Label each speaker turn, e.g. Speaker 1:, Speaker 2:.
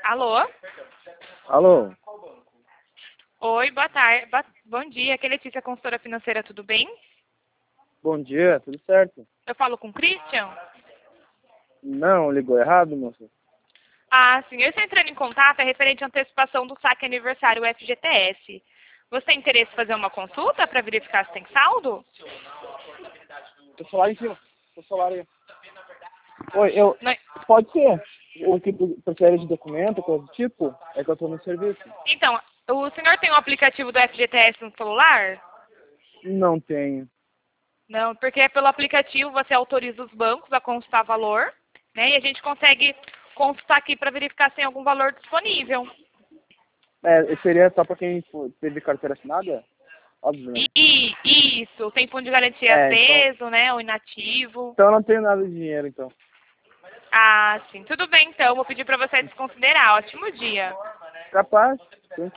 Speaker 1: Alô?
Speaker 2: Alô,
Speaker 1: Oi, boa tarde. Bom dia. Aqui é Letícia, consultora financeira, tudo bem?
Speaker 2: bom dia, tudo certo?
Speaker 1: Eu falo com o Christian?
Speaker 2: Não, ligou errado, moça?
Speaker 1: Ah, sim. Eu estou entrando em contato, é referente à antecipação do saque aniversário FGTS. Você tem interesse em fazer uma consulta para verificar se tem saldo?
Speaker 2: O celular em cima, o celular aí. Oi,
Speaker 1: Não-
Speaker 2: pode ser. O que prefere de documento, coisa do tipo, é que eu tô no serviço.
Speaker 1: Então, o senhor tem o aplicativo do FGTS no celular?
Speaker 2: Não tenho.
Speaker 1: Não, porque pelo aplicativo você autoriza os bancos a consultar valor, né? E a gente consegue consultar aqui para verificar se tem algum valor disponível.
Speaker 2: Seria só pra quem teve carteira assinada? Óbvio, né?
Speaker 1: Isso, tem fundo de garantia
Speaker 2: Então
Speaker 1: aceso, né? Ou inativo.
Speaker 2: eu não tenho nada de dinheiro, então.
Speaker 1: Ah, sim. Tudo bem, então. Vou pedir para você desconsiderar. Ótimo dia.
Speaker 2: Capaz?